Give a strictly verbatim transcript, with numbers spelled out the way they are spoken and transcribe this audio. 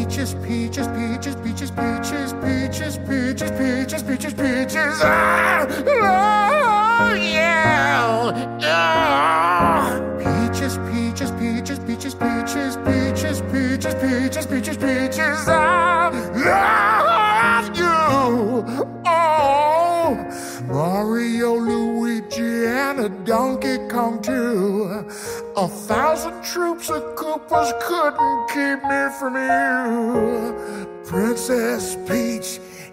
Peaches, peaches, peaches, peaches, peaches, peaches, peaches, peaches, peaches, peaches. Ah, oh, yeah. Ah. Peaches, peaches, peaches, peaches, peaches, peaches, peaches, peaches, peaches, peaches. I love you. Oh, Mario, Luigi, and a Donkey Kong too. A thousand troops of Koopas couldn't keep me from you. Princess Peach